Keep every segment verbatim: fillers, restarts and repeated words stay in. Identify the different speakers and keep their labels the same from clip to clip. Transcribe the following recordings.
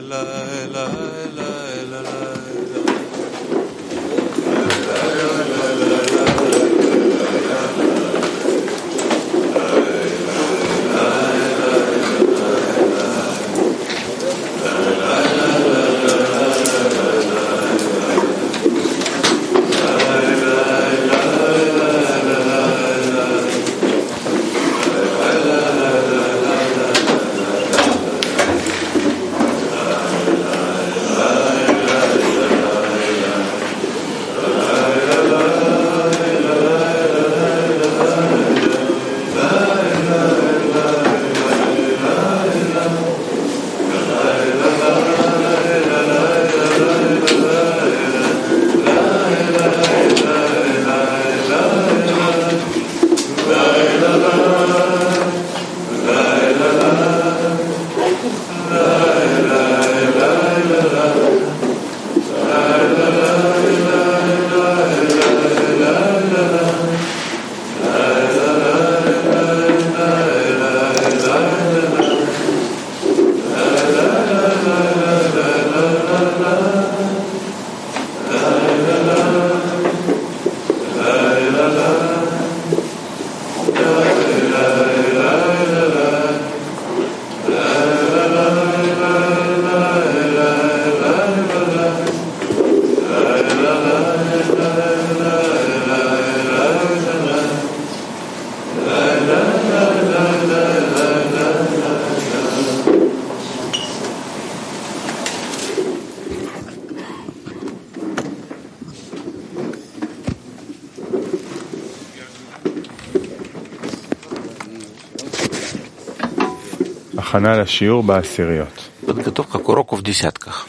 Speaker 1: Подготовка к уроку в десятках.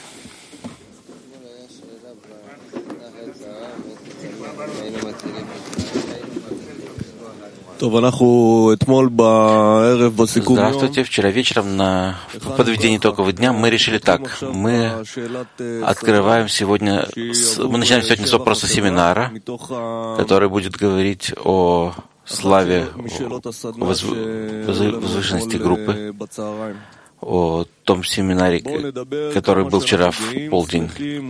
Speaker 1: Здравствуйте. Вчера вечером на подведении итогового дня мы решили так. Мы открываем сегодня, мы начинаем сегодня с вопроса семинара, который будет говорить о славе, воз, возвышенности группы, о том семинаре, который был вчера в полдень.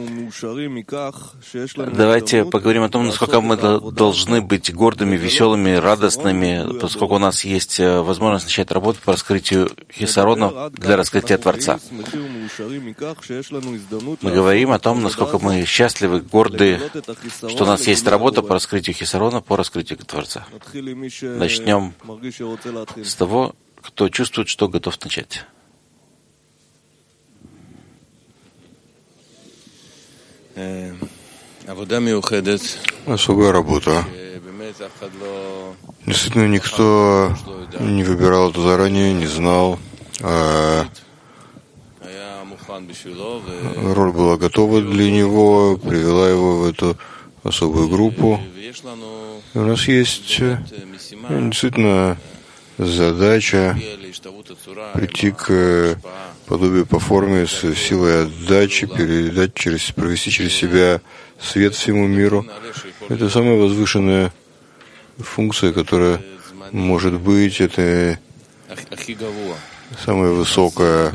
Speaker 1: Давайте поговорим о том, насколько мы должны быть гордыми, веселыми, радостными, поскольку у нас есть возможность начать работу по раскрытию хисарона для раскрытия Творца. Мы говорим о том, насколько мы счастливы, горды, что у нас есть работа по раскрытию хисарона, по раскрытию Творца. Начнем с того, кто чувствует, что готов начать.
Speaker 2: Особая работа. Действительно, никто не выбирал это заранее, не знал. А роль была готова для него, привела его в эту особую группу. И у нас есть действительно задача прийти к подобию по форме с силой отдачи, передать через, провести через себя свет всему миру. Это самая возвышенная функция, которая может быть, это самая высокая.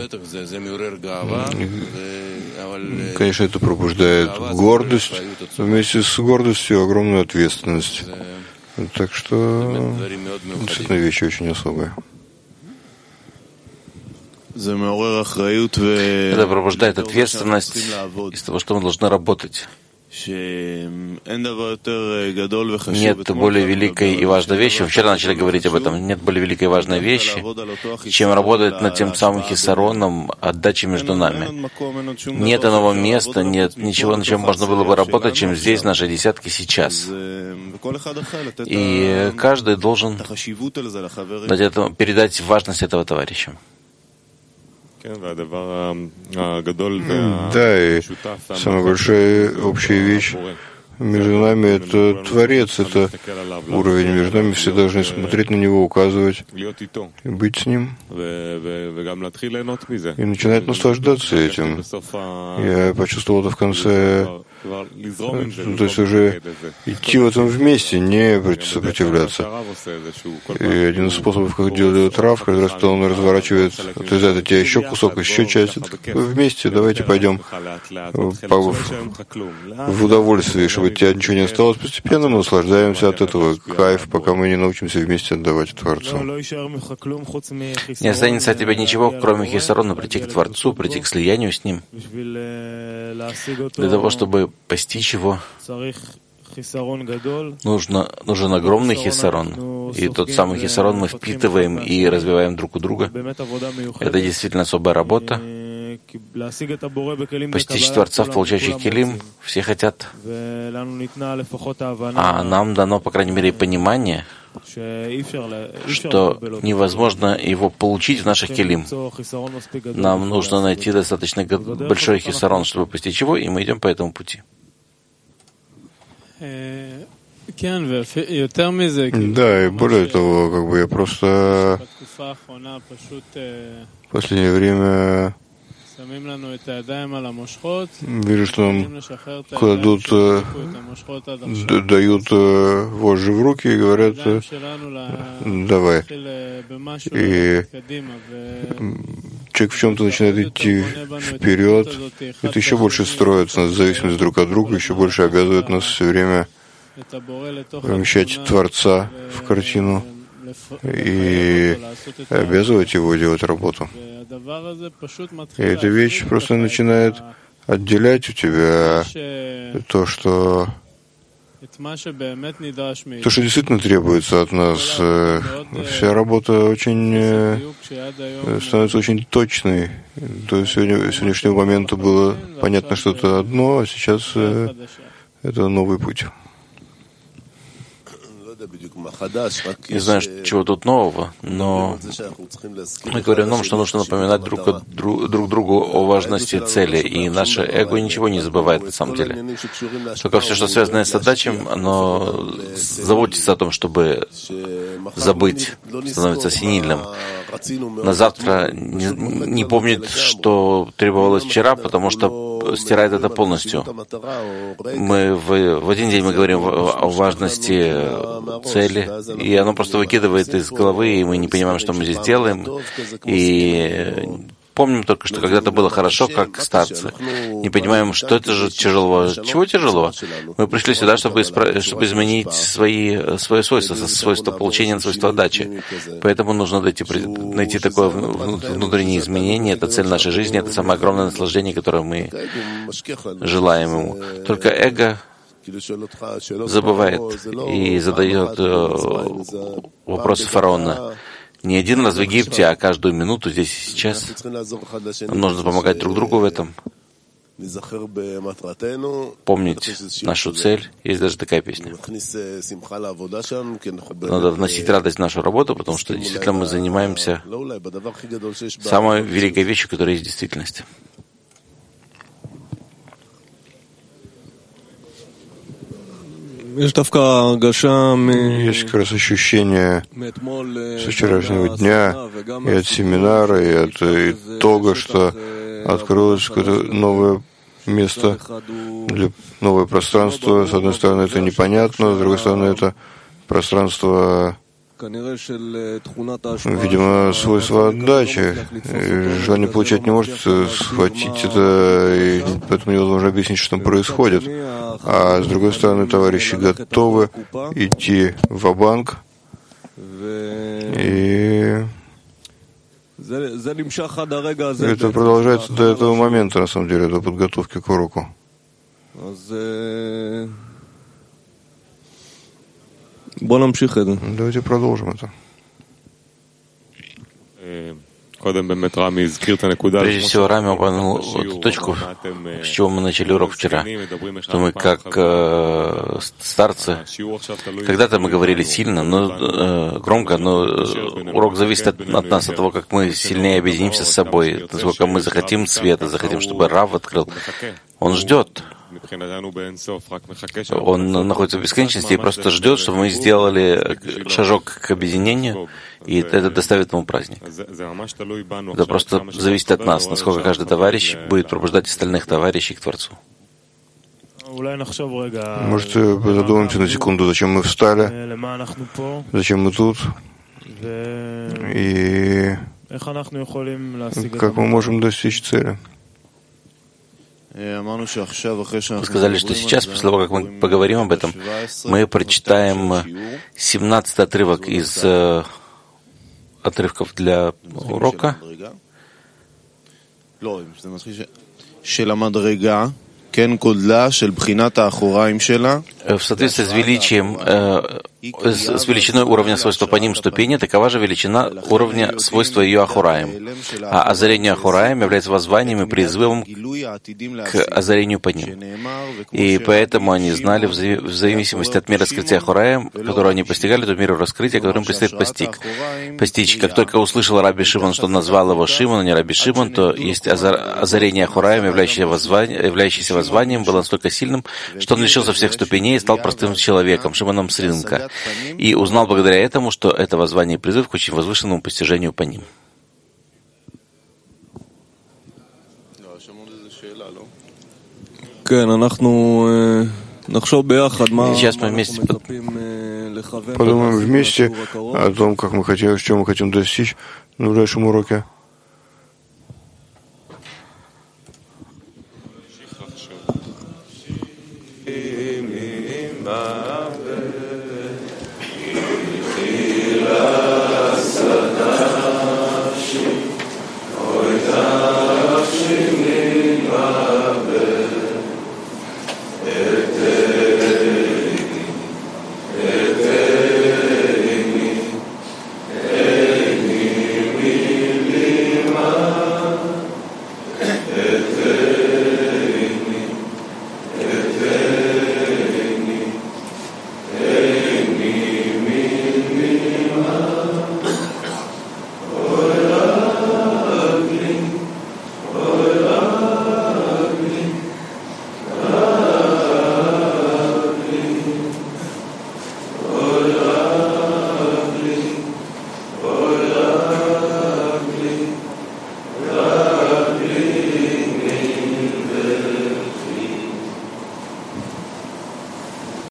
Speaker 2: Конечно, это пробуждает гордость, но вместе с гордостью огромную ответственность. Так что действительно вещи очень особые.
Speaker 1: Это пробуждает ответственность из того, что мы должны работать. Нет более великой и важной вещи. Вчера начали говорить об этом. Нет более великой и важной вещи, чем работать над тем самым хисароном, отдачей между нами. Нет иного места, нет ничего, на чем можно было бы работать, чем здесь, в нашей десятке, сейчас. И каждый должен дать этому, передать важность этого товарищам.
Speaker 2: Да, и самая большая общая вещь между нами — это Творец, это уровень между нами, все должны смотреть на него, указывать, и быть с ним, и начинать наслаждаться этим. Я почувствовал это в конце То есть уже идти в этом вместе, не сопротивляться. И один из способов, как делает Рав, как раз то он разворачивает, отрезает от тебя еще кусок, еще часть. Вместе давайте пойдем в удовольствие, чтобы от тебя ничего не осталось. Постепенно мы наслаждаемся от этого кайф, пока мы не научимся вместе отдавать Творцу.
Speaker 1: Не останется от тебя ничего, кроме хисарона, прийти к Творцу, прийти к слиянию с Ним. Для того, чтобы постичь его, нужно, нужен огромный хисарон. И тот самый хисарон мы впитываем и развиваем друг у друга. Это действительно особая работа. Постичь Творца в получающих келим все хотят. А нам дано, по крайней мере, понимание, что невозможно его получить в наших келим. Нам нужно найти достаточно большой хисарон, чтобы постичь его, и мы идем по этому пути.
Speaker 2: Да, и более того, как бы я просто в последнее время вижу, что нам кладут, дают вожжи в руки и говорят, давай. И человек в чем-то начинает идти вперед, это еще больше строит нас в зависимости друг от друга, еще больше обязывает нас все время помещать Творца в картину и обязывать его делать работу. И эта вещь просто начинает отделять у тебя то, что то, что действительно требуется от нас. Вся работа очень становится очень точной. То есть сегодня, с сегодняшнего момента было понятно что-то одно, а сейчас это новый путь.
Speaker 1: Не знаю, чего тут нового, но мы говорим о том, что нужно напоминать друг, друг, друг другу о важности цели, и наше эго ничего не забывает на самом деле. Только все, что связано с задачей, оно заботится о том, чтобы забыть, становится сенильным. На завтра не, не помнит, что требовалось вчера, потому что стирает это полностью. Мы в, в один день мы говорим о важности цели, и оно просто выкидывает из головы, и мы не понимаем, что мы здесь делаем, и помним только, что когда-то было хорошо, как старцы. Не понимаем, что это же тяжело. Чего тяжело? Мы пришли сюда, чтобы, испра... чтобы изменить свои, свои свойства, свойства получения, свойства отдачи. Поэтому нужно найти, найти такое внутреннее изменение. Это цель нашей жизни, это самое огромное наслаждение, которое мы желаем ему. Только эго забывает и задает вопросы фараона. Не один раз в Египте, а каждую минуту здесь и сейчас. Нужно помогать друг другу в этом. Помнить нашу цель. Есть даже такая песня. Надо вносить радость в нашу работу, потому что действительно мы занимаемся самой великой вещью, которая есть в действительности.
Speaker 2: Есть как раз ощущение с вчерашнего дня и от семинара, и от итога, что открылось какое-то новое место, для, новое пространство. С одной стороны, это непонятно, с другой стороны, это пространство, видимо, свойства отдачи. Желание получать не может схватить это, и поэтому невозможно объяснить, что там происходит. А с другой стороны, товарищи готовы идти ва-банк, и это продолжается до этого момента, на самом деле, до подготовки к уроку. Давайте продолжим это.
Speaker 1: Прежде всего, Рами упомянул эту точку, с чего мы начали урок вчера, что мы как э, старцы, когда-то мы говорили сильно, но э, громко, но урок зависит от, от нас, от того, как мы сильнее объединимся с собой, насколько мы захотим света, захотим, чтобы Рав открыл. Он ждет. Он находится в бесконечности и просто ждет, чтобы мы сделали шажок к объединению, и это доставит ему праздник. Это просто зависит от нас, насколько каждый товарищ будет пробуждать остальных товарищей к Творцу.
Speaker 2: Может, задумаемся на секунду, зачем мы встали, зачем мы тут, и как мы можем достичь цели.
Speaker 1: Мы сказали, что сейчас, после того, как мы поговорим об этом, мы прочитаем семнадцатый отрывок из э, отрывков для урока. В соответствии с величием, э, с, с величиной уровня свойства по ним ступени, такова же величина уровня свойства ее Ахураим. А озарение Ахураим является воззванием и призывом к озарению по ним. И поэтому они знали, в зависимости от мира раскрытия Ахураим, которую они постигали, то миру раскрытия, которым предстоит постиг. постичь. Как только услышал Раби Шимон, что назвал его Шимон, а не Раби Шимон, то есть озарение Ахураим, являющееся воззванием, являющееся воззванием, было настолько сильным, что он лишился всех ступеней и стал простым человеком, Шимоном с рынка, и узнал благодаря этому, что это воззвание и призыв к очень возвышенному постижению по ним. Сейчас мы вместе
Speaker 2: подумаем вместе о том, как мы хотим, что мы хотим достичь на ближайшем уроке. Bye.